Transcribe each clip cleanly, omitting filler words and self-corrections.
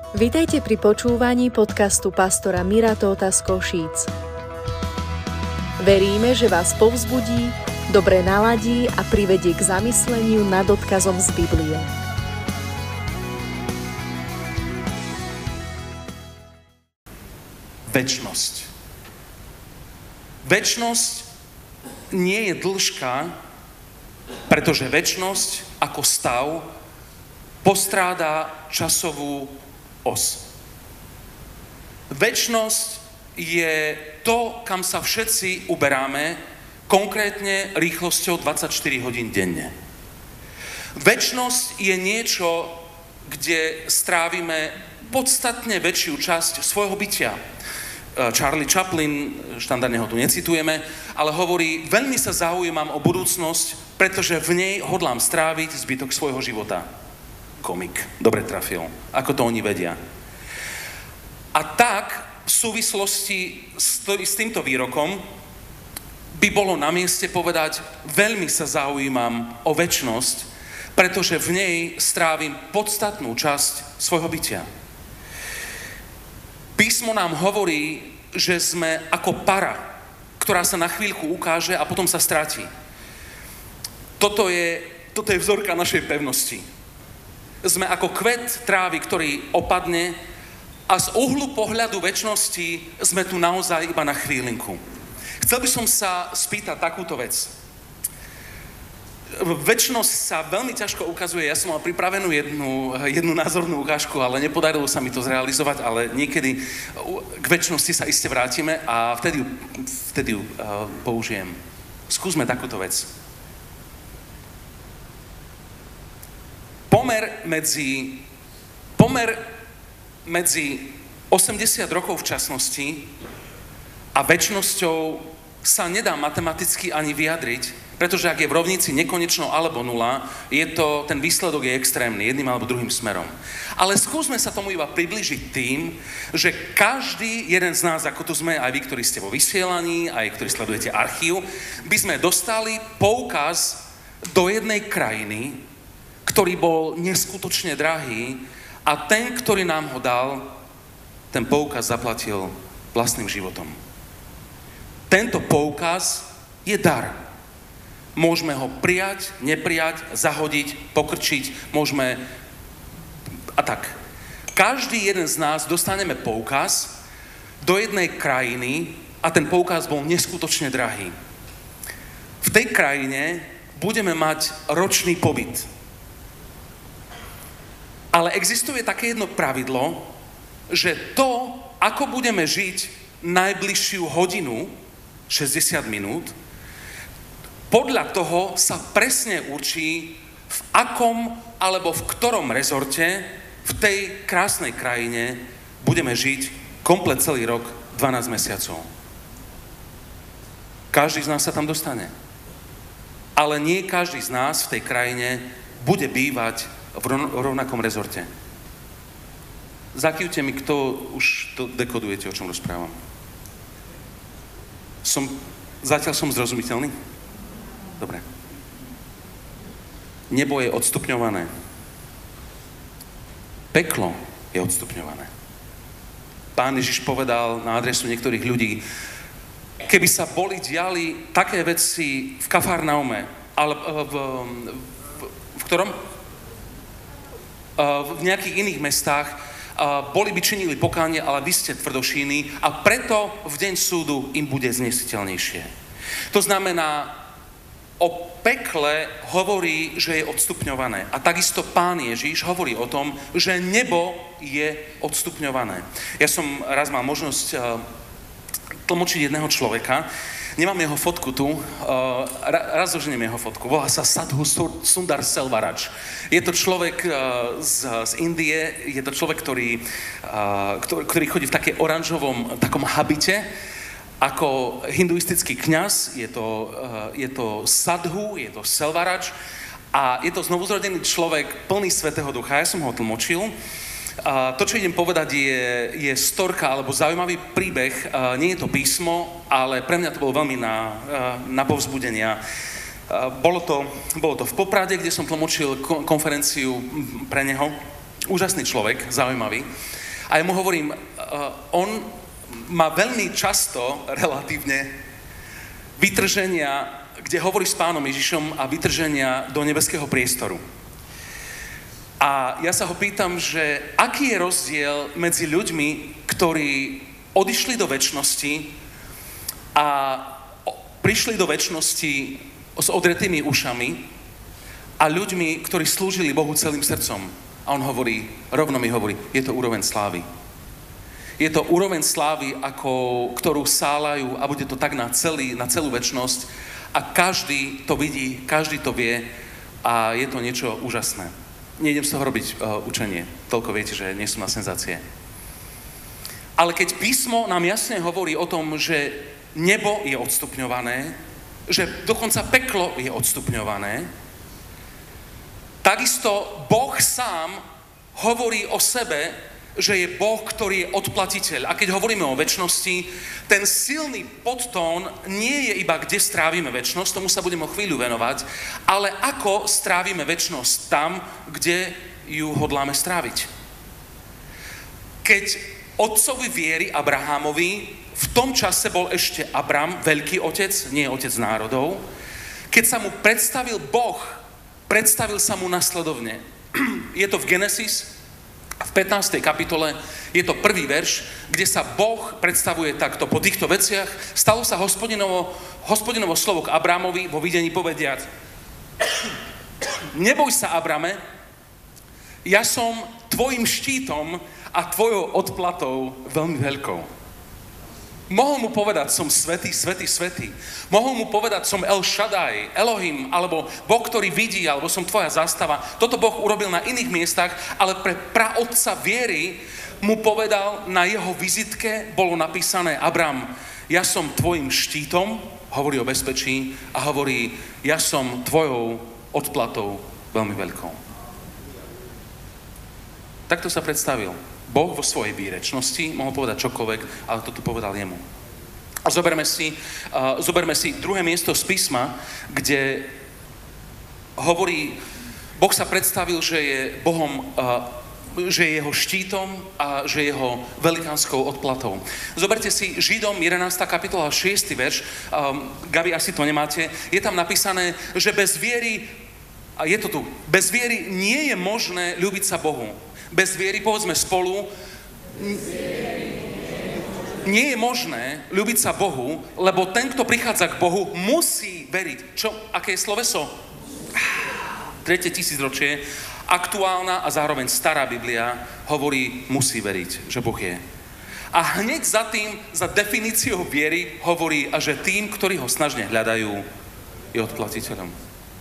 Vitajte pri počúvaní podcastu pastora Mira Tóta z Košíc. Veríme, že vás povzbudí, dobre naladí a privedie k zamysleniu nad odkazom z Biblie. Večnosť. Večnosť nie je dĺžka, pretože večnosť ako stav postráda časovú os. Večnosť je to, kam sa všetci uberáme, konkrétne rýchlosťou 24 hodín denne. Večnosť je niečo, kde strávime podstatne väčšiu časť svojho bytia. Charlie Chaplin, štandardne ho tu necitujeme, ale hovorí, veľmi sa zaujímam o budúcnosť, pretože v nej hodlám stráviť zbytok svojho života. Komik. Dobre trafil. Ako to oni vedia. A tak v súvislosti s týmto výrokom by bolo na mieste povedať, veľmi sa zaujímam o večnosť, pretože v nej strávim podstatnú časť svojho bytia. Písmo nám hovorí, že sme ako para, ktorá sa na chvíľku ukáže a potom sa stratí. Toto je vzorka našej pevnosti. Sme ako kvet trávy, ktorý opadne a z uhlu pohľadu večnosti sme tu naozaj iba na chvíľinku. Chcel by som sa spýtať takúto vec. Večnosť sa veľmi ťažko ukazuje. Ja som mal pripravenú jednu názornú ukážku, ale nepodarilo sa mi to zrealizovať, ale niekedy k večnosti sa iste vrátime a vtedy ju použijem. Skúsme takúto vec. Pomer medzi 80 rokov v časnosti a večnosťou sa nedá matematicky ani vyjadriť, pretože ak je v rovnici nekonečno alebo nula, ten výsledok je extrémny, jedným alebo druhým smerom. Ale skúsme sa tomu iba priblížiť tým, že každý jeden z nás, ako tu sme, aj vy, ktorí ste vo vysielaní, aj ktorí sledujete archív, by sme dostali poukaz do jednej krajiny, ktorý bol neskutočne drahý a ten, ktorý nám ho dal, ten poukaz zaplatil vlastným životom. Tento poukaz je dar. Môžeme ho prijať, neprijať, zahodiť, pokrčiť, môžeme a tak. Každý jeden z nás dostaneme poukaz do jednej krajiny a ten poukaz bol neskutočne drahý. V tej krajine budeme mať ročný pobyt. Ale existuje také jedno pravidlo, že to, ako budeme žiť najbližšiu hodinu, 60 minút, podľa toho sa presne určí, v akom alebo v ktorom rezorte v tej krásnej krajine budeme žiť komplet celý rok, 12 mesiacov. Každý z nás sa tam dostane. Ale nie každý z nás v tej krajine bude bývať v rovnakom rezorte. Zakývte mi, kto už to dekodujete, o čom rozprávam. Zatiaľ som zrozumiteľný? Dobre. Nebo je odstupňované. Peklo je odstupňované. Pán Ježiš povedal na adresu niektorých ľudí, keby sa boli diali také veci v Kafarnaume, ale v ktorom? V nejakých iných mestách, boli by činili pokánie, ale vy ste tvrdošíni a preto v deň súdu im bude znesiteľnejšie. To znamená, o pekle hovorí, že je odstupňované. A takisto Pán Ježiš hovorí o tom, že nebo je odstupňované. Ja som raz mal možnosť tlmočiť jedného človeka. Nemám jeho fotku tu. Raz zoženiem jeho fotku. Volá sa Sadhu Sundar Selvaraj. Je to človek z Indie. Je to človek, ktorý chodí v takej oranžovom takom habite. Ako hinduistický kňaz, je to sadhu, je to selvaraj a je to znovuzrodený človek plný Svätého Ducha. Ja som ho tlmočil. To, čo idem povedať, je storka alebo zaujímavý príbeh. Nie je to písmo, ale pre mňa to bolo veľmi na povzbudenia. Bolo to v Poprade, kde som tlmočil konferenciu pre neho. Úžasný človek, zaujímavý. A ja mu hovorím, on má veľmi často, relatívne, vytrženia, kde hovorí s Pánom Ježišom a vytrženia do nebeského priestoru. A ja sa ho pýtam, že aký je rozdiel medzi ľuďmi, ktorí odišli do večnosti a prišli do večnosti s odretými ušami a ľuďmi, ktorí slúžili Bohu celým srdcom. A on hovorí, rovno mi hovorí, je to úroveň slávy. Je to úroveň slávy, ktorú sálajú a bude to tak na celú večnosť a každý to vidí, každý to vie a je to niečo úžasné. Nejdem z toho robiť učenie, toľko viete, že nie sú na senzácie. Ale keď písmo nám jasne hovorí o tom, že nebo je odstupňované, že dokonca peklo je odstupňované, takisto Boh sám hovorí o sebe, že je Boh, ktorý je odplatiteľ. A keď hovoríme o večnosti, ten silný podtón nie je iba, kde strávime večnosť, tomu sa budeme o chvíľu venovať, ale ako strávime večnosť tam, kde ju hodláme stráviť. Keď otcovi viery Abrahamovi v tom čase bol ešte Abram, veľký otec, nie otec národov, keď sa mu predstavil Boh, predstavil sa mu nasledovne. Je to v Genesis, v 15. kapitole, je to prvý verš, kde sa Boh predstavuje takto po týchto veciach. Stalo sa Hospodinovo slovo k Abramovi vo videní povediac: Neboj sa, Abrame, ja som tvojim štítom a tvojou odplatou veľmi veľkou. Mohol mu povedať, som svätý, svätý, svätý. Mohol mu povedať, som El Shaddai, Elohim, alebo Boh, ktorý vidí, alebo som tvoja zástava. Toto Boh urobil na iných miestach, ale pre praotca viery mu povedal, na jeho vizitke bolo napísané: Abram, ja som tvojim štítom, hovorí o bezpečí, a hovorí, ja som tvojou odplatou veľmi veľkou. Takto sa predstavil. Boh vo svojej výrečnosti mohol povedať čokoľvek, ale toto povedal jemu. A zoberme si druhé miesto z písma, kde hovorí, Boh sa predstavil, že je Bohom, že je jeho štítom a že je jeho velikánskou odplatou. Zoberte si Židom 11. kapitola 6. verš, Gabi, asi to nemáte, je tam napísané, že bez viery, a je to tu, bez viery nie je možné ľúbiť sa Bohu. Bez viery, povedzme spolu, nie je možné ľúbiť sa Bohu, lebo ten, kto prichádza k Bohu, musí veriť. Aké je sloveso? 3. tisícročie, aktuálna a zároveň stará Biblia hovorí, musí veriť, že Boh je. A hneď za tým, za definíciou viery, hovorí, a že tým, ktorí ho snažne hľadajú, je odplatiteľom.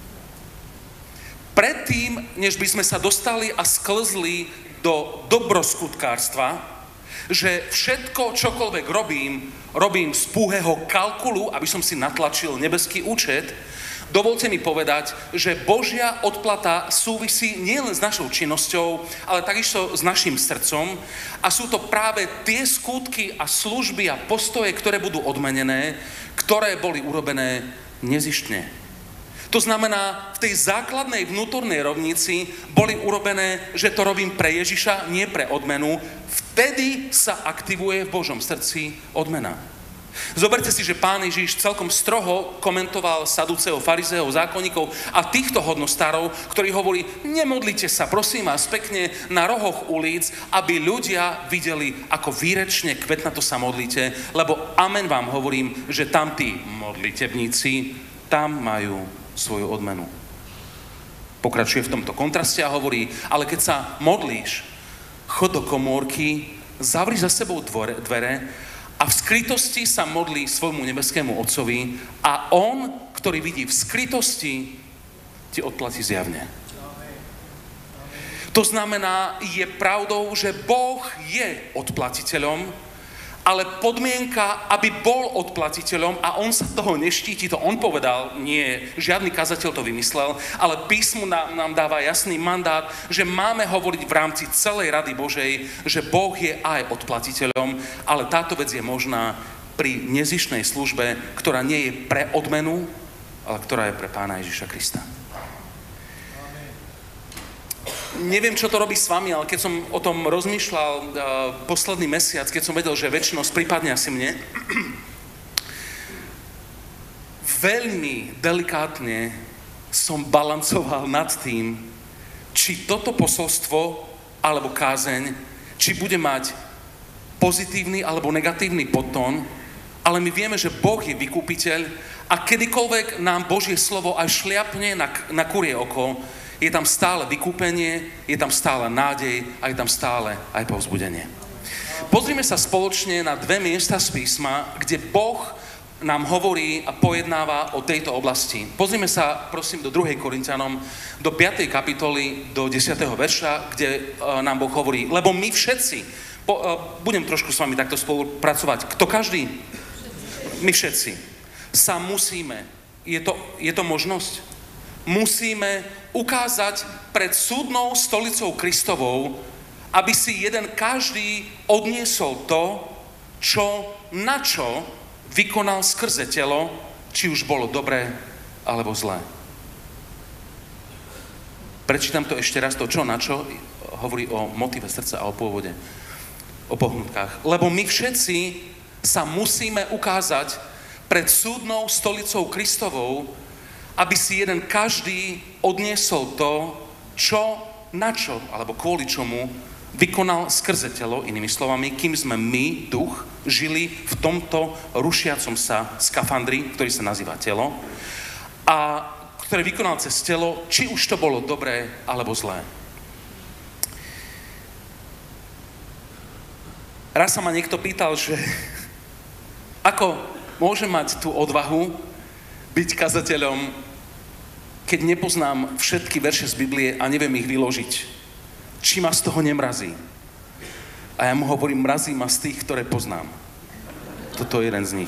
Predtým, než by sme sa dostali a sklzli do dobroskutkárstva, že všetko, čokoľvek robím z púhého kalkulu, aby som si natlačil nebeský účet, dovolte mi povedať, že Božia odplata súvisí nielen s našou činnosťou, ale takisto s našim srdcom a sú to práve tie skutky a služby a postoje, ktoré budú odmenené, ktoré boli urobené nezištne. To znamená, v tej základnej vnútornej rovnici boli urobené, že to robím pre Ježiša, nie pre odmenu. Vtedy sa aktivuje v Božom srdci odmena. Zoberte si, že Pán Ježiš celkom stroho komentoval saduceov, farizeov, zákonníkov a týchto hodnostárov, ktorí hovorí, nemodlite sa, prosím vás, pekne na rohoch ulic, aby ľudia videli, ako výrečne kvetnato sa modlíte, lebo amen vám hovorím, že tam tí modlitebníci, tam majú svoju odmenu. Pokračuje v tomto kontraste a hovorí, ale keď sa modlíš, chod do komórky, zavri za sebou dvere a v skrytosti sa modlí svojmu nebeskému Otcovi a on, ktorý vidí v skrytosti, ti odplatí zjavne. To znamená, je pravdou, že Boh je odplatiteľom, ale podmienka, aby bol odplatiteľom a on sa toho neštíti, to on povedal, nie, žiadny kazateľ to vymyslel, ale písmo nám dáva jasný mandát, že máme hovoriť v rámci celej rady Božej, že Boh je aj odplatiteľom, ale táto vec je možná pri nezištnej službe, ktorá nie je pre odmenu, ale ktorá je pre Pána Ježiša Krista. Neviem, čo to robí s vami, ale keď som o tom rozmýšľal posledný mesiac, keď som vedel, že väčšnosť prípadne asi mne, veľmi delikátne som balancoval nad tým, či toto posolstvo alebo kázeň, či bude mať pozitívny alebo negatívny podtón, ale my vieme, že Boh je vykúpiteľ a kedykoľvek nám Božie slovo aj šliapne na kurie oko, je tam stále vykúpenie, je tam stále nádej a je tam stále aj povzbudenie. Pozrime sa spoločne na 2 miesta z písma, kde Boh nám hovorí a pojednáva o tejto oblasti. Pozrime sa, prosím, do 2. Korinťanom, do 5. kapitoly, do 10. verša, kde nám Boh hovorí, lebo my všetci, budem trošku s vami takto spolupracovať, kto každý? My všetci sa musíme, je to možnosť? Musíme ukázať pred súdnou stolicou Kristovou, aby si jeden každý odniesol to, na čo vykonal skrze telo, či už bolo dobré alebo zlé. Prečítam to ešte raz, to čo, na čo hovorí o motive srdca a o pôvode, o pohnutkách. Lebo my všetci sa musíme ukázať pred súdnou stolicou Kristovou, aby si jeden každý odniesol to, na čo, alebo kvôli čomu vykonal skrze telo, inými slovami, kým sme my, duch, žili v tomto rušiacom sa skafandri, ktorý sa nazýva telo, a ktoré vykonal cez telo, či už to bolo dobré alebo zlé. Raz sa ma niekto pýtal, že ako môže mať tú odvahu byť kazateľom, keď nepoznám všetky verše z Biblie a neviem ich vyložiť. Či ma z toho nemrazí? A ja mu hovorím, mrazí ma z tých, ktoré poznám. Toto je jeden z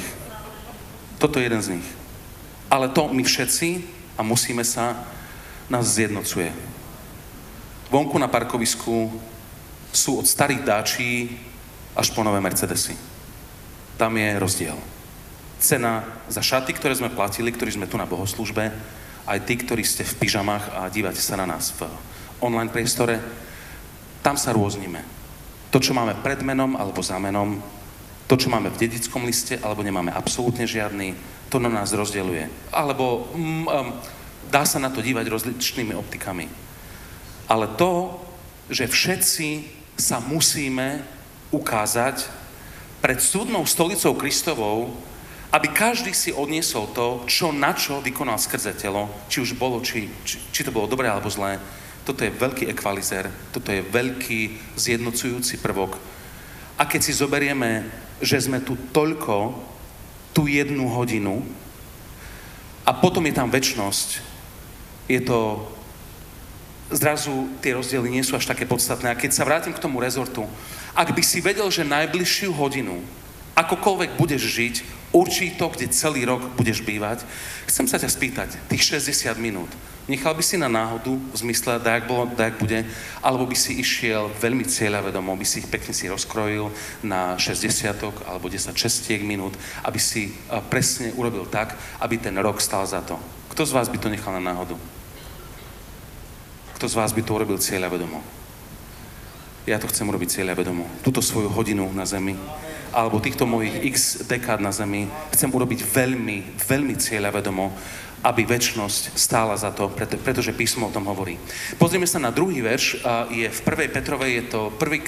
nich. Ale to my všetci, a musíme sa, nás zjednocuje. Vonku na parkovisku sú od starých dáčí až po nové Mercedesy. Tam je rozdiel. Cena za šaty, ktoré sme platili, ktorí sme tu na bohoslúžbe, aj tí, ktorí ste v pyžamách a dívate sa na nás v online priestore, tam sa rôznime. To, čo máme pred menom alebo za menom, to, čo máme v dedickom liste alebo nemáme absolútne žiadny, to na nás rozdeľuje. Alebo dá sa na to dívať rozličnými optikami. Ale to, že všetci sa musíme ukázať pred súdnou stolicou Kristovou, aby každý si odniesol to, na čo vykonal skrze telo, či už bolo, či to bolo dobré alebo zlé. Toto je veľký ekvalizer, toto je veľký zjednocujúci prvok. A keď si zoberieme, že sme tu toľko, tú 1 hodinu, a potom je tam večnosť, je to, zrazu tie rozdiely nie sú až také podstatné. A keď sa vrátim k tomu rezortu, ak by si vedel, že najbližšiu hodinu, akokoľvek budeš žiť, určí to, kde celý rok budeš bývať. Chcem sa ťa spýtať, tých 60 minút, nechal by si na náhodu v zmysle, dajak bude, alebo by si išiel veľmi cieľavedomo, by si ich pekne si rozkrojil na 60 alebo 10 minút, aby si presne urobil tak, aby ten rok stál za to. Kto z vás by to nechal na náhodu? Kto z vás by to urobil cieľavedomo? Ja to chcem urobiť cieľavedomo. Túto svoju hodinu na zemi, alebo týchto mojich x dekád na zemi chcem urobiť veľmi, veľmi cieľavedomo, aby večnosť stála za to, pretože písmo o tom hovorí. Pozrieme sa na 2. verš, je v 1. Petrovej, je to 1.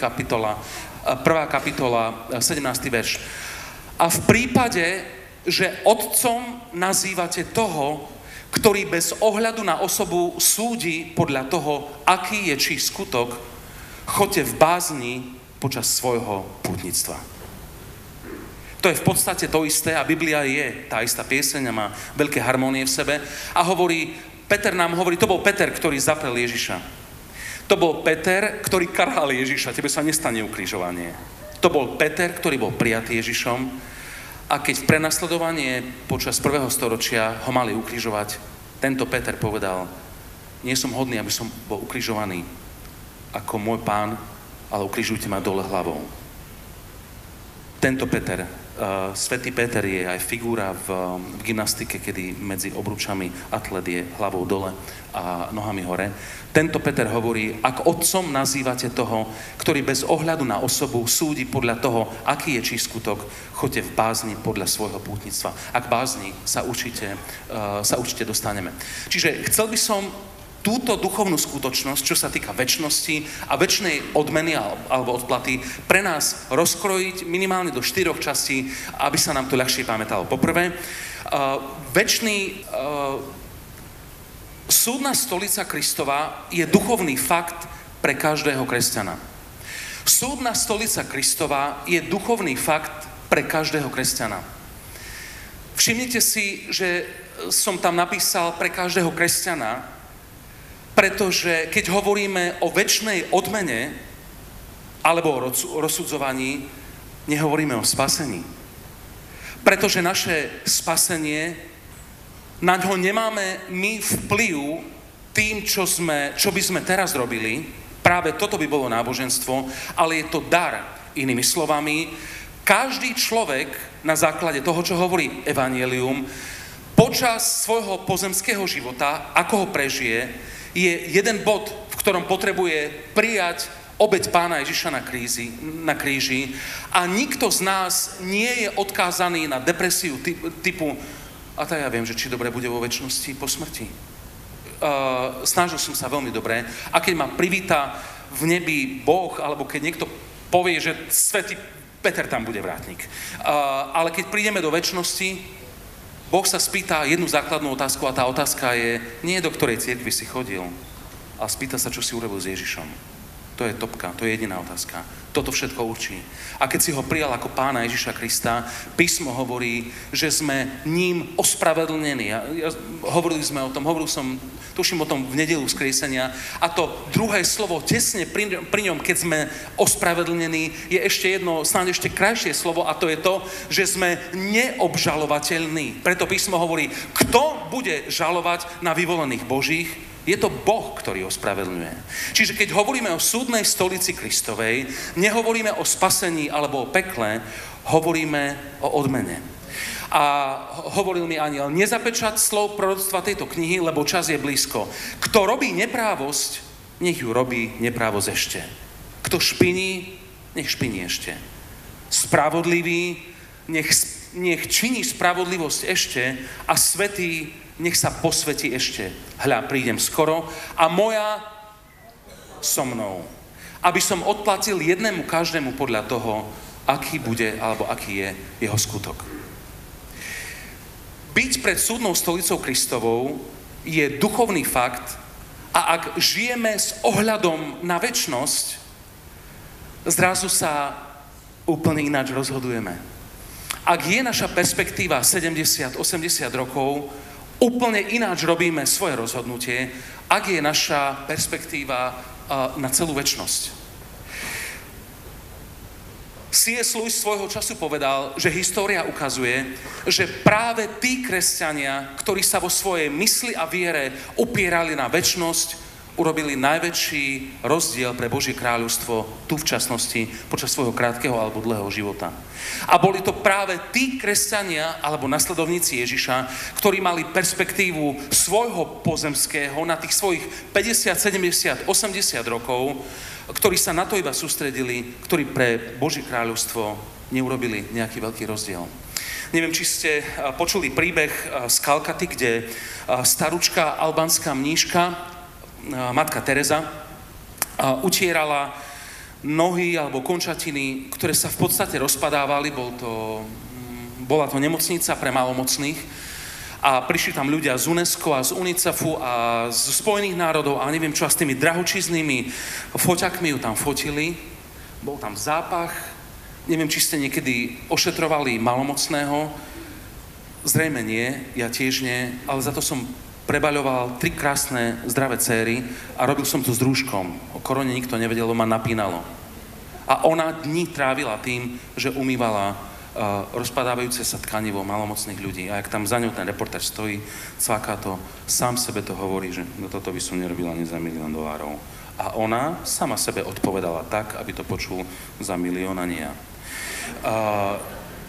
kapitola, 17. verš. A v prípade, že otcom nazývate toho, ktorý bez ohľadu na osobu súdi podľa toho, aký je čí skutok, choďte v bázni počas svojho pútnictva. To je v podstate to isté a Biblia je tá istá pieseň a má veľké harmónie v sebe. A Peter nám hovorí, to bol Peter, ktorý zaprel Ježiša. To bol Peter, ktorý karhal Ježiša. Tebe sa nestane ukrižovanie. To bol Peter, ktorý bol prijatý Ježišom. A keď v prenasledovanie počas 1. storočia ho mali ukrižovať, tento Peter povedal, nie som hodný, aby som bol ukrižovaný ako môj pán, ale ukrižujte ma dole hlavou. Tento Peter Svätý Peter je aj figúra v gymnastike, kedy medzi obručami atlet je hlavou dole a nohami hore. Tento Peter hovorí, ak otcom nazývate toho, ktorý bez ohľadu na osobu súdi podľa toho, aký je čí skutok, choďte v bázni podľa svojho pútnictva. Ak bázni sa určite dostaneme. Čiže chcel by som túto duchovnú skutočnosť, čo sa týka večnosti a večnej odmeny alebo odplaty, pre nás rozkrojiť minimálne do 4 častí, aby sa nám to ľahšie pamätalo. Poprvé, súdna stolica Kristova je duchovný fakt pre každého kresťana. Súdna stolica Kristova je duchovný fakt pre každého kresťana. Všimnite si, že som tam napísal pre každého kresťana, pretože keď hovoríme o večnej odmene alebo o rozsudzovaní, nehovoríme o spasení. Pretože naše spasenie, na ňo nemáme my vplyv tým, čo by sme teraz robili. Práve toto by bolo náboženstvo, ale je to dar. Inými slovami, každý človek na základe toho, čo hovorí evanjelium, počas svojho pozemského života, ako ho prežije, je jeden bod, v ktorom potrebuje prijať obeť Pána Ježiša na kríži a nikto z nás nie je odkázaný na depresiu typu a tak ja viem, že či dobre bude vo večnosti po smrti. Snažil som sa veľmi dobre a keď ma privíta v nebi Boh, alebo keď niekto povie, že svätý Peter tam bude vrátnik. Ale keď prídeme do večnosti, Boh sa spýta jednu základnú otázku a tá otázka je, nie do ktorej cirkvi si chodil, ale spýta sa, čo si urobil s Ježišom. To je topka, to je jediná otázka. Toto všetko určí. A keď si ho prijal ako Pána Ježiša Krista, písmo hovorí, že sme ním ospravedlnení. Hovoril som, tuším o tom v nedeľu vzkriesenia. A to druhé slovo tesne pri ňom, keď sme ospravedlnení, je ešte jedno, snáď ešte krajšie slovo a to je to, že sme neobžalovateľní. Preto písmo hovorí, kto bude žalovať na vyvolených Božích, je to Boh, ktorý ospravedlňuje. Čiže keď hovoríme o súdnej stolici Kristovej, nehovoríme o spasení alebo o pekle, hovoríme o odmene. A hovoril mi anjel, nezapečať slov proroctva tejto knihy, lebo čas je blízko. Kto robí neprávosť, nech ju robí neprávosť ešte. Kto špiní, nech špiní ešte. Spravodlivý, nech činí spravodlivosť ešte a svätý nech sa posvetí ešte. Hľa, prídem skoro a moja so mnou. Aby som odplatil jednému každému podľa toho, aký bude alebo aký je jeho skutok. Byť pred súdnou stolicou Kristovou je duchovný fakt a ak žijeme s ohľadom na večnosť, zrazu sa úplne ináč rozhodujeme. Ak je naša perspektíva 70-80 rokov, úplne ináč robíme svoje rozhodnutie, ak je naša perspektíva na celú večnosť. C.S. Lewis svojho času povedal, že história ukazuje, že práve tí kresťania, ktorí sa vo svojej mysli a viere upierali na večnosť, urobili najväčší rozdiel pre Božie kráľovstvo tu v časnosti počas svojho krátkeho alebo dlhého života. A boli to práve tí kresťania alebo nasledovníci Ježiša, ktorí mali perspektívu svojho pozemského na tých svojich 50, 70, 80 rokov, ktorí sa na to iba sústredili, ktorí pre Božie kráľovstvo neurobili nejaký veľký rozdiel. Neviem, či ste počuli príbeh z Kalkaty, kde starúčka albánska mníška matka Teresa utierala nohy alebo končatiny, ktoré sa v podstate rozpadávali. Bola to nemocnica pre malomocných a prišli tam ľudia z UNESCO a z UNICEFu a z Spojených národov a neviem čo, a s tými drahočíznymi foťakmi ju tam fotili. Bol tam zápach. Neviem, či ste niekedy ošetrovali malomocného. Zrejme nie, ja tiež nie, ale za to som prebaľoval 3 krásne zdravé céry a robil som to s rúškom. O korone nikto nevedel, ma napínalo. A ona dní trávila tým, že umývala rozpadávajúce sa tkanivo malomocných ľudí. A jak tam za ňou ten reportáž stojí, cvaká to, sám sebe to hovorí, že no toto by som nerobil ani za $1 000 000. A ona sama sebe odpovedala tak, aby to počul za 1 000 000 a nie ja.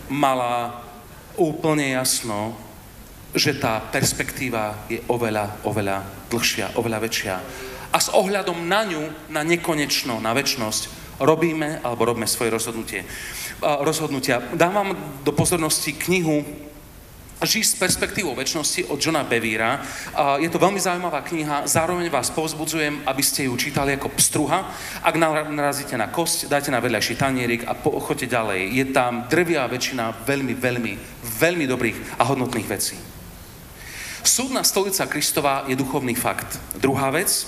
mala úplne jasno, že tá perspektíva je oveľa, oveľa dlhšia, oveľa väčšia. A s ohľadom na ňu, na nekonečno, na večnosť, robíme svoje rozhodnutia. Dám vám do pozornosti knihu Žiť s perspektívou večnosti od Johna Beveera. Je to veľmi zaujímavá kniha, zároveň vás povzbudzujem, aby ste ju čítali ako pstruha. Ak narazíte na kosť, dajte na vedľajší tanierik a choďte ďalej. Je tam drvivá väčšina veľmi, veľmi, veľmi dobrých a hodnotných vecí. Súdna stolica Kristova je duchovný fakt. Druhá vec,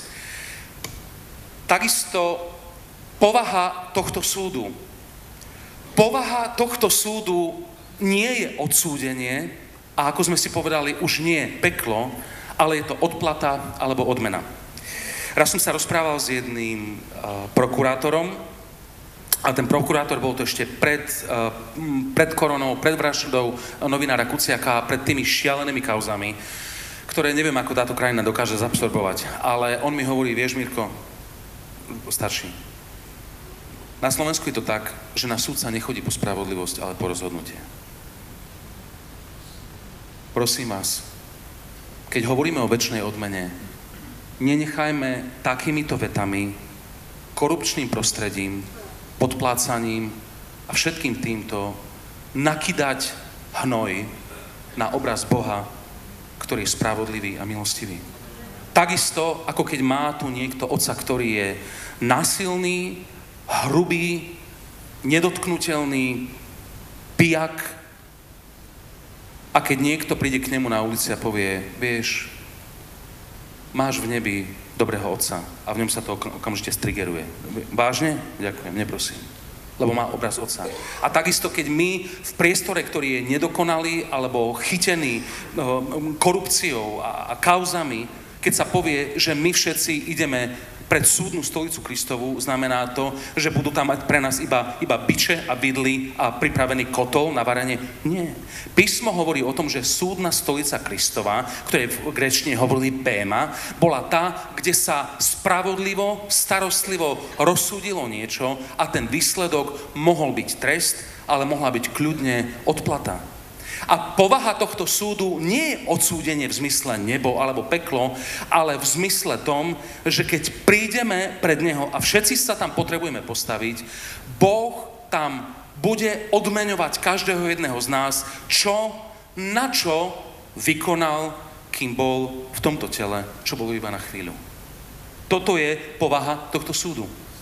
takisto povaha tohto súdu. Povaha tohto súdu nie je odsúdenie, a ako sme si povedali, už nie peklo, ale je to odplata alebo odmena. Raz som sa rozprával s jedným prokurátorom a ten prokurátor bol to ešte pred koronou, pred vraždou novinára Kuciaka, pred tými šialenými kauzami, ktoré neviem, ako táto krajina dokáže zabsorbovať. Ale on mi hovorí, vieš, Mirko, starší, na Slovensku je to tak, že na súd sa nechodí po spravodlivosť, ale po rozhodnutie. Prosím vás, keď hovoríme o večnej odmene, nenechajme takýmito vetami, korupčným prostredím, podplácaním a všetkým týmto nakydať hnoj na obraz Boha, ktorý je spravodlivý a milostivý. Takisto, ako keď má tu niekto otca, ktorý je násilný, hrubý, nedotknutelný, pijak, a keď niekto príde k nemu na ulici a povie, vieš, máš v nebi dobrého otca a v ňom sa to okamžite strigeruje. Vážne? Ďakujem, neprosím. Lebo má obraz otca. A takisto, keď my v priestore, ktorý je nedokonalý alebo chytený korupciou a kauzami, keď sa povie, že my všetci ideme pred súdnu stolicu Kristovu, znamená to, že budú tam mať pre nás iba biče a vidly a pripravený kotol na varenie. Nie. Písmo hovorí o tom, že súdna stolica Kristova, ktoré v gréčtine hovorili péma, bola tá, kde sa spravodlivo, starostlivo rozsúdilo niečo a ten výsledok mohol byť trest, ale mohla byť kľudne odplata. A povaha tohto súdu nie je odsúdenie v zmysle nebo alebo peklo, ale v zmysle tom, že keď prídeme pred neho a všetci sa tam potrebujeme postaviť, Boh tam bude odmeňovať každého jedného z nás, na čo vykonal, kým bol v tomto tele, čo bolo iba na chvíľu. Toto je povaha tohto súdu.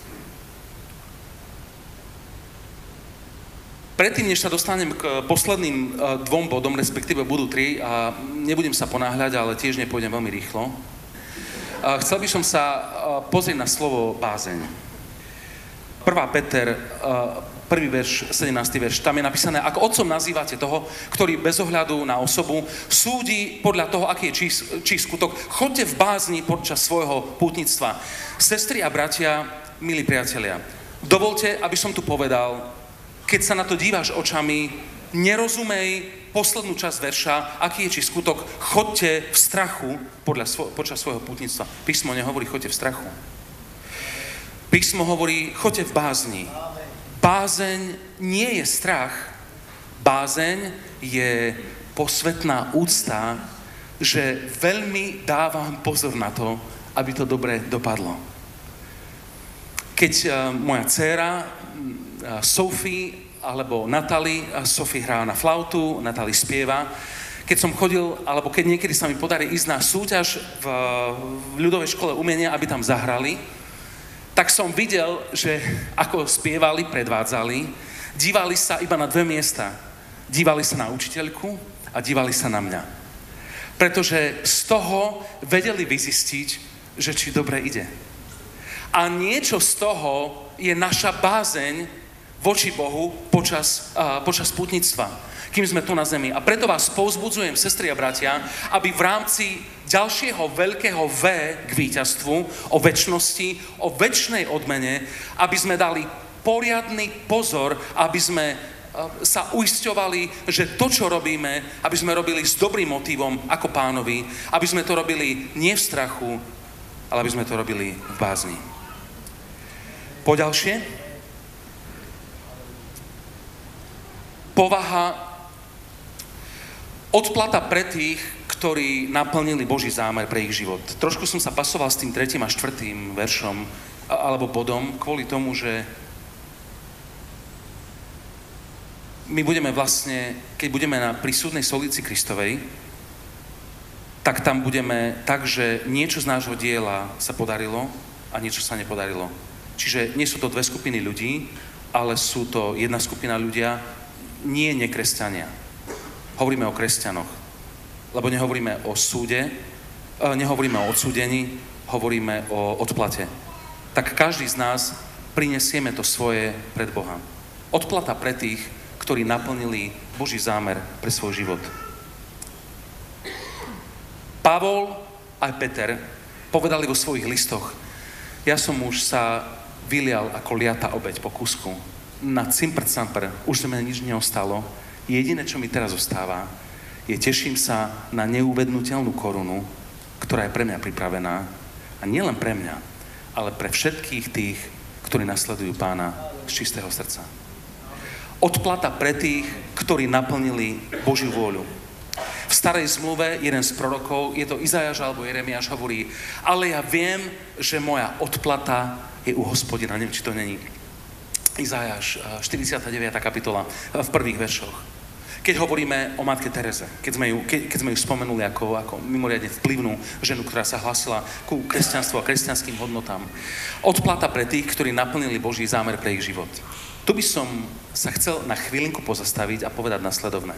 Predtým, než sa dostanem k posledným dvom bodom, respektíve budú 3, a nebudem sa ponáhľať, ale tiež nepôjdem veľmi rýchlo, chcel by som sa pozrieť na slovo bázeň. 1. Peter, 1. verš, 17. verš, tam je napísané, ako otcom nazývate toho, ktorý bez ohľadu na osobu súdi podľa toho, aký je čí skutok, choďte v bázni počas svojho pútnictva. Sestry a bratia, milí priatelia, dovolte, aby som tu povedal, keď sa na to díváš očami, nerozumej poslednú časť verša, aký je či skutok, choďte v strachu počas svojho pútnictva. Písmo nehovorí, choďte v strachu. Písmo hovorí, choďte v bázni. Bázeň nie je strach. Bázeň je posvetná úcta, že veľmi dávam pozor na to, aby to dobre dopadlo. Keď moja dcéra Sophie alebo Natalie, Sophie hrá na flautu, Natalie spieva. Keď som chodil, alebo keď niekedy sa mi podarí ísť na súťaž v ľudovej škole umenia, aby tam zahrali, tak som videl, že ako spievali, predvádzali, dívali sa iba na 2 miesta. Dívali sa na učiteľku a dívali sa na mňa. Pretože z toho vedeli vyzistiť, že či dobre ide. A niečo z toho je naša bázeň voči Bohu počas pútnictva, kým sme tu na zemi. A preto vás povzbudzujem, sestry a bratia, aby v rámci ďalšieho veľkého V k víťazstvu, o večnosti, o večnej odmene, aby sme dali poriadny pozor, aby sme sa uisťovali, že to, čo robíme, aby sme robili s dobrým motívom ako Pánovi, aby sme to robili nie v strachu, ale aby sme to robili v bázni. Poďalšie, povaha, odplata pre tých, ktorí naplnili Boží zámer pre ich život. Trošku som sa pasoval s tým 3. a 4. veršom alebo bodom kvôli tomu, že my budeme vlastne, keď budeme pri súdnej stolici Kristovej, tak tam budeme tak, že niečo z nášho diela sa podarilo a niečo sa nepodarilo. Čiže nie sú to dve skupiny ľudí, ale sú to jedna skupina ľudia, nie nekresťania. Hovoríme o kresťanoch, lebo nehovoríme o súde, nehovoríme o odsúdení, hovoríme o odplate. Tak každý z nás prinesieme to svoje pred Boha. Odplata pre tých, ktorí naplnili Boží zámer pre svoj život. Pavol a Peter povedali vo svojich listoch: ja som už sa vylial ako liata obeť po kúsku. Na cimpr-campr už sa mi nič neostalo. Jediné, čo mi teraz zostáva, je teším sa na neuvednutelnú korunu, ktorá je pre mňa pripravená. A nielen pre mňa, ale pre všetkých tých, ktorí nasledujú Pána z čistého srdca. Odplata pre tých, ktorí naplnili Božiu vôľu. V starej zmluve jeden z prorokov, je to Izajáš alebo Jeremiáš, hovorí: ale ja viem, že moja odplata je u Hospodina. Neviem, či to není Izajáš, 49. kapitola, v prvých veršoch. Keď hovoríme o matke Tereze, keď sme ju spomenuli ako mimoriadne vplyvnú ženu, ktorá sa hlásila ku kresťanstvu a kresťanským hodnotám. Odplata pre tých, ktorí naplnili Boží zámer pre ich život. Tu by som sa chcel na chvíľinku pozastaviť a povedať nasledovné.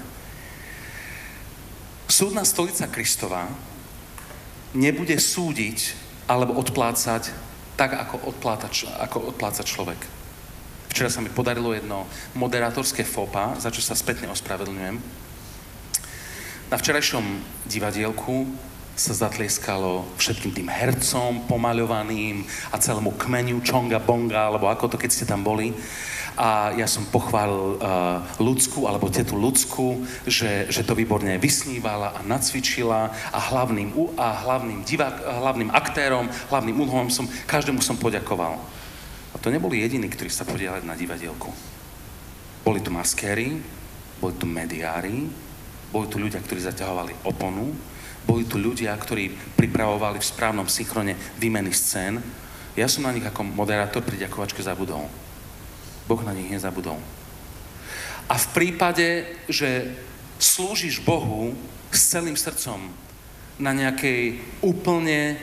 Súdna stolica Kristova nebude súdiť alebo odplácať tak, ako odpláca človek. Včera sa mi podarilo jedno moderátorské fópa, za čo sa spätne ospravedlňujem. Na včerajšom divadielku sa zatlieskalo všetkým tým hercom, pomaľovaným a celému kmeniu Čonga Bonga, alebo ako to, keď ste tam boli. A ja som pochválil Ľudsku, alebo tetu Ľudsku, že to výborne vysnívala a nacvičila a hlavným aktérom, hlavným úlohom každému som poďakoval. A to neboli jediní, ktorí sa podielali na divadielku. Boli tu maskéri, boli tu mediári, boli tu ľudia, ktorí zaťahovali oponu, boli tu ľudia, ktorí pripravovali v správnom synchrone výmeny scén. Ja som na nich ako moderátor pri ďakovačke zabudol. Boh na nich nezabudol. A v prípade, že slúžiš Bohu s celým srdcom na nejakej úplne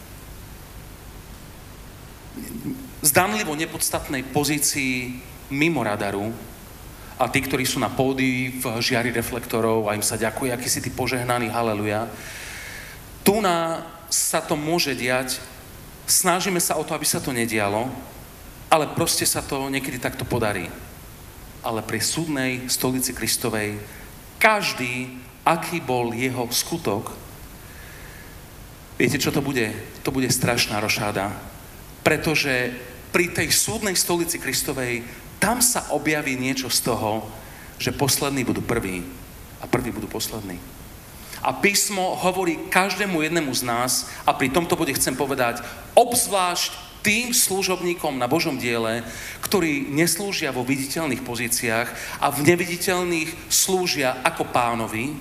zdanlivo nepodstatnej pozícii mimo radaru a tí, ktorí sú na pódiu v žiari reflektorov a im sa ďakuje, aký si ty požehnaný, haleluja. Tu sa to môže diať, snažíme sa o to, aby sa to nedialo, ale proste sa to niekedy takto podarí. Ale pri súdnej stolici Kristovej každý, aký bol jeho skutok, viete, čo to bude? To bude strašná rošáda. Pretože pri tej súdnej stolici Kristovej tam sa objaví niečo z toho, že poslední budú prví a prví budú poslední. A písmo hovorí každému jednému z nás, a pri tomto bode chcem povedať, obzvlášť tým služobníkom na Božom diele, ktorí neslúžia vo viditeľných pozíciách a v neviditeľných slúžia ako Pánovi,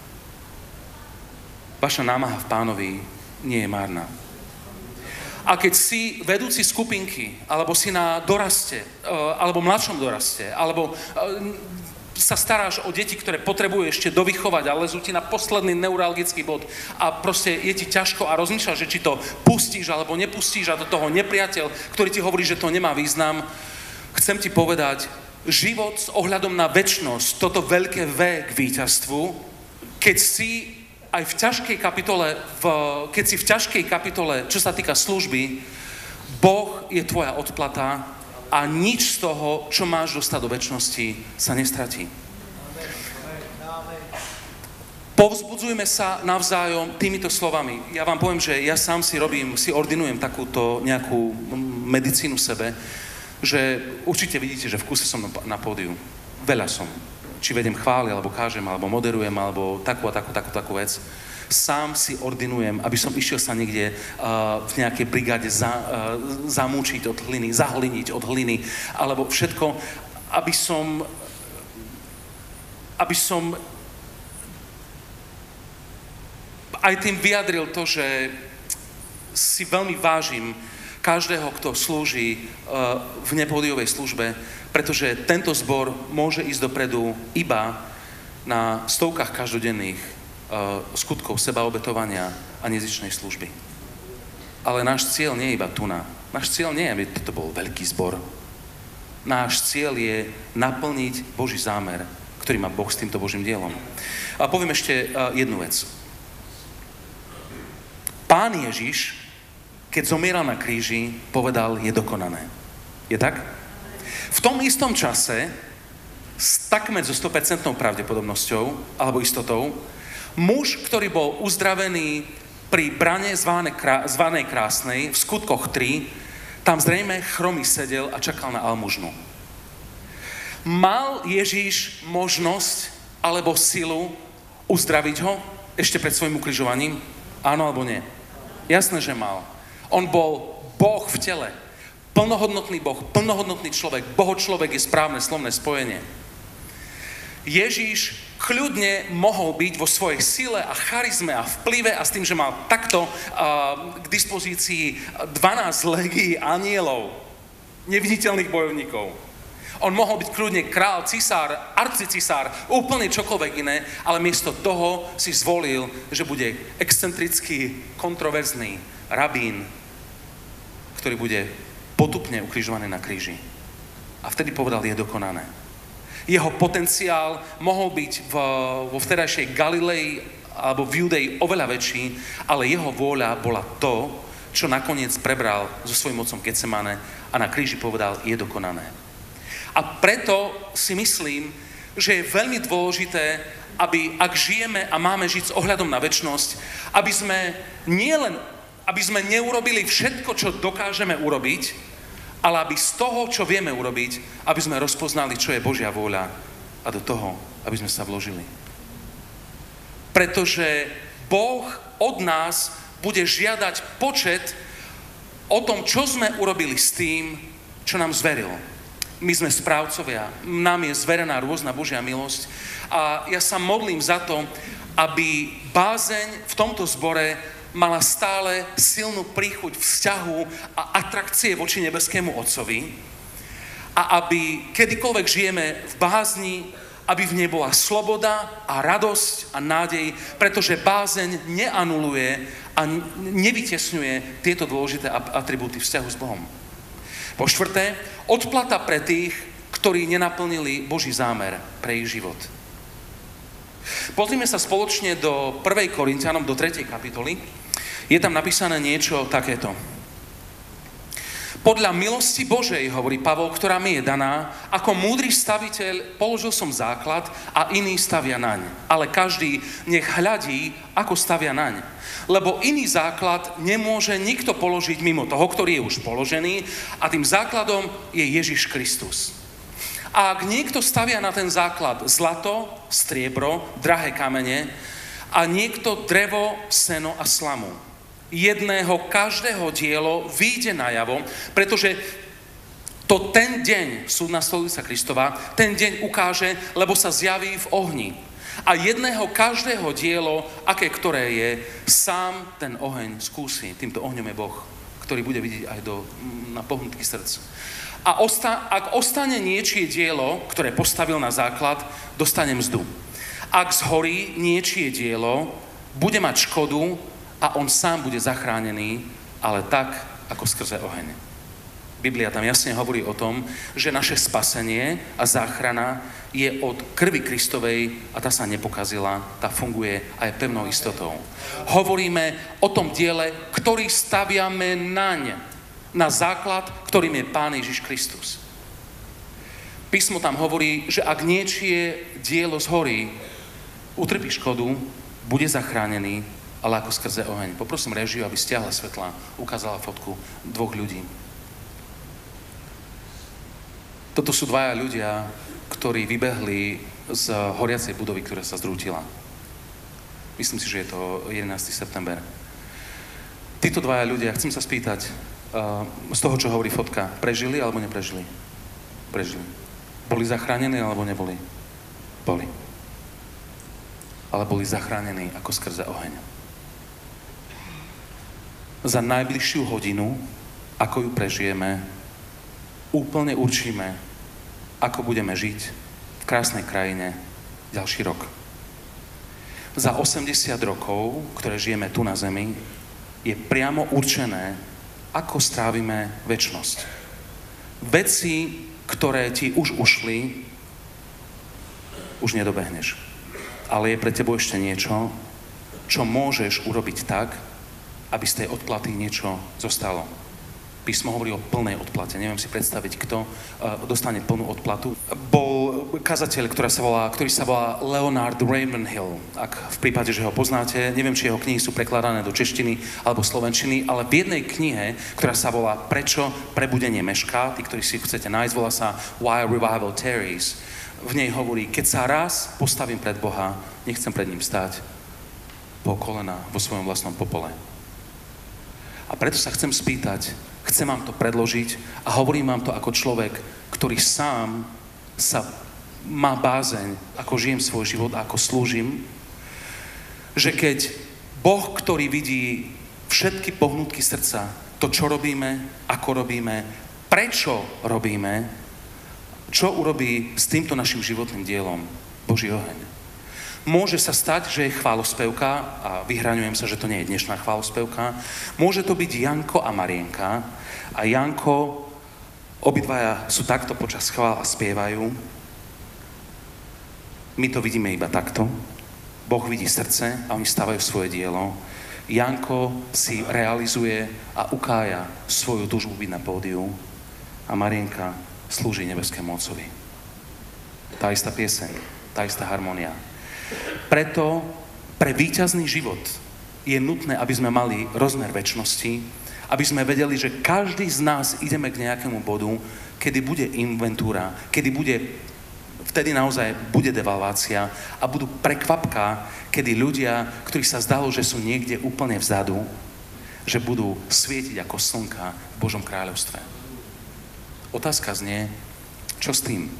vaša námaha v Pánovi nie je márna. A keď si vedúci skupinky, alebo si na doraste, alebo mladšom doraste, alebo sa staráš o deti, ktoré potrebujú ešte dovychovať a lezú ti na posledný neuralgický bod a proste je ti ťažko a rozmýšľaš, že či to pustíš alebo nepustíš a do toho nepriateľ, ktorý ti hovorí, že to nemá význam, chcem ti povedať, život s ohľadom na večnosť, toto veľké V k víťazstvu, keď si aj v ťažkej kapitole, čo sa týka služby, Boh je tvoja odplata a nič z toho, čo máš dostať do večnosti, sa nestratí. Povzbudzujme sa navzájom týmito slovami. Ja vám poviem, že ja sám si ordinujem takúto nejakú medicínu sebe, že určite vidíte, že v kuse som na pódiu. Veľa som. Či vedem chvály, alebo kážem, alebo moderujem, alebo takú vec. Sám si ordinujem, aby som išiel sa niekde v nejakej brigáde zamúčiť od hliny, zahliniť od hliny, alebo všetko, aby som aby som aj tým vyjadril to, že si veľmi vážim každého, kto slúži v nepódiovej službe, pretože tento zbor môže ísť dopredu iba na stovkách každodenných skutkov sebaobetovania a nezištnej služby. Ale náš cieľ nie je iba tuná. Náš cieľ nie je, aby toto bol veľký zbor. Náš cieľ je naplniť Boží zámer, ktorý má Boh s týmto Božím dielom. A poviem ešte jednu vec. Pán Ježiš, keď zomieral na kríži, povedal, je dokonané. Je tak? V tom istom čase, takmer so 100% pravdepodobnosťou, alebo istotou, muž, ktorý bol uzdravený pri brane zvanej Krásnej, v Skutkoch 3, tam zrejme chromý sedel a čakal na almužnu. Mal Ježiš možnosť alebo silu uzdraviť ho ešte pred svojím ukrižovaním? Áno alebo nie? Jasné, že mal. On bol Boh v tele. Plnohodnotný Boh, plnohodnotný človek. Bohočlovek je správne slovné spojenie. Ježiš kľudne mohol byť vo svojej sile a charizme a vplyve a s tým, že mal takto k dispozícii 12 legií anielov, neviditeľných bojovníkov. On mohol byť kľudne král, cisár, arcicisár, úplne čokoľvek iné, ale miesto toho si zvolil, že bude excentrický, kontroverzný rabín, ktorý bude potupne ukrižovaný na kríži. A vtedy povedal, je dokonané. Jeho potenciál mohol byť vo vtedajšej Galilei alebo v Judei oveľa väčší, ale jeho vôľa bola to, čo nakoniec prebral so svojím otcom Getsemane a na kríži povedal, je dokonané. A preto si myslím, že je veľmi dôležité, aby ak žijeme a máme žiť s ohľadom na večnosť, aby sme neurobili všetko, čo dokážeme urobiť, ale aby z toho, čo vieme urobiť, aby sme rozpoznali, čo je Božia vôľa a do toho, aby sme sa vložili. Pretože Boh od nás bude žiadať počet o tom, čo sme urobili s tým, čo nám zveril. My sme správcovia, nám je zverená rôzna Božia milosť a ja sa modlím za to, aby bázeň v tomto zbore mala stále silnú príchuť vzťahu a atrakcie voči nebeskému Otcovi a aby kedykoľvek žijeme v bázni, aby v nej bola sloboda a radosť a nádej, pretože bázeň neanuluje a nevytesňuje tieto dôležité atribúty vzťahu s Bohom. Po štvrté, odplata pre tých, ktorí nenaplnili Boží zámer pre ich život. Pozrime sa spoločne do 1. Korinťanom, do 3. kapitoly. Je tam napísané niečo takéto. Podľa milosti Božej, hovorí Pavol, ktorá mi je daná, ako múdry staviteľ položil som základ a iný stavia naň. Ale každý nech hľadí, ako stavia naň. Lebo iný základ nemôže nikto položiť mimo toho, ktorý je už položený a tým základom je Ježiš Kristus. A ak niekto stavia na ten základ zlato, striebro, drahé kamene a niekto drevo, seno a slamu, jedného každého dielo vyjde najavo, pretože to ten deň, súdna stolica Kristova, ten deň ukáže, lebo sa zjaví v ohni. A jedného každého dielo, aké ktoré je, sám ten oheň skúsi. Týmto ohňom je Boh, ktorý bude vidieť aj na pohnutky srdc. A ak ostane niečie dielo, ktoré postavil na základ, dostane mzdu. Ak zhorí niečie dielo, bude mať škodu a on sám bude zachránený, ale tak, ako skrze oheň. Biblia tam jasne hovorí o tom, že naše spasenie a záchrana je od krvi Kristovej a tá sa nepokazila, tá funguje aj pevnou istotou. Hovoríme o tom diele, ktorý staviame naň, na základ, ktorým je Pán Ježiš Kristus. Písmo tam hovorí, že ak niečie dielo zhorí, utrpí škodu, bude zachránený, ale ako skrze oheň. Poprosím réžiu, aby stiahla svetla, ukázala fotku dvoch ľudí. Toto sú dvaja ľudia, ktorí vybehli z horiacej budovy, ktorá sa zrútila. Myslím si, že je to 11. september. Títo dvaja ľudia, chcem sa spýtať, z toho, čo hovorí fotka, prežili alebo neprežili? Prežili. Boli zachránení alebo neboli? Boli. ale boli zachránení ako skrze oheň. Za najbližšiu hodinu, ako ju prežijeme, úplne určíme, ako budeme žiť v krásnej krajine ďalší rok. Za 80 rokov, ktoré žijeme tu na zemi, je priamo určené, ako strávime večnosť. Veci, ktoré ti už ušli, už nedobehneš. Ale je pre tebou ešte niečo, čo môžeš urobiť tak, aby z tej odplaty niečo zostalo. Písmo hovorí o plnej odplate. Neviem si predstaviť, kto dostane plnú odplatu. Bol kazateľ, ktorý sa volá Leonard Ravenhill. Ak v prípade, že ho poznáte, neviem, či jeho knihy sú prekladané do češtiny alebo slovenčiny, ale v jednej knihe, ktorá sa volá Prečo prebudenie mešká, tí, ktorí si chcete nájsť, volá sa Why Revival Tarries. V nej hovorí, keď sa raz postavím pred Boha, nechcem pred ním stáť po kolena vo svojom vlastnom popole. A preto sa chcem spýtať, chcem vám to predložiť a hovorím vám to ako človek, ktorý sám sa má bázeň, ako žijem svoj život a ako slúžim, že keď Boh, ktorý vidí všetky pohnutky srdca, to, čo robíme, ako robíme, prečo robíme, čo urobí s týmto našim životným dielom Boží oheň. Môže sa stať, že je chválospevka, a vyhraňujem sa, že to nie je dnešná chválospevka. Môže to byť Janko a Marienka. A Janko, obidvaja sú takto počas chvál a spievajú. My to vidíme iba takto. Boh vidí srdce a oni stávajú svoje dielo. Janko si realizuje a ukája svoju túžbu byť na pódiu. A Marienka slúži nebeskému Otcovi. Tá istá pieseň, tá istá harmónia. Preto pre víťazný život je nutné, aby sme mali rozmer večnosti, aby sme vedeli, že každý z nás ideme k nejakému bodu, kedy bude inventúra, vtedy naozaj bude devalvácia a budú prekvapká, kedy ľudia, ktorí sa zdalo, že sú niekde úplne vzadu, že budú svietiť ako slnka v Božom kráľovstve. Otázka znie, čo s tým?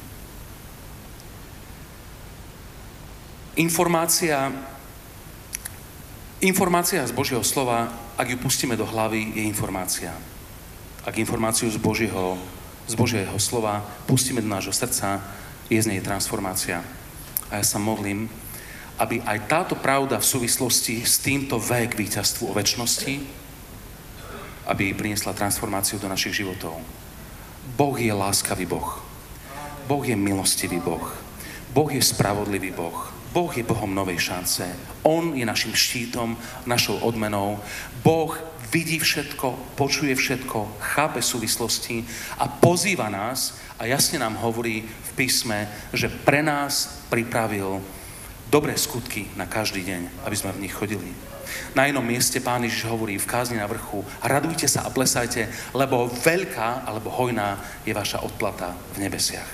Informácia z Božieho slova, ak ju pustíme do hlavy, je informácia. Ak informáciu z Božieho slova pustíme do nášho srdca, je z nej transformácia. A ja sa modlím, aby aj táto pravda v súvislosti s týmto k víťazstvu o večnosti, aby priniesla transformáciu do našich životov. Boh je láskavý Boh. Boh je milostivý Boh. Boh je spravodlivý Boh. Boh je Bohom novej šance. On je našim štítom, našou odmenou. Boh vidí všetko, počuje všetko, chápe súvislosti a pozýva nás a jasne nám hovorí v písme, že pre nás pripravil dobré skutky na každý deň, aby sme v nich chodili. Na inom mieste Pán Ježiš hovorí v kázni na vrchu: radujte sa a plesajte, lebo veľká alebo hojná je vaša odplata v nebesiach.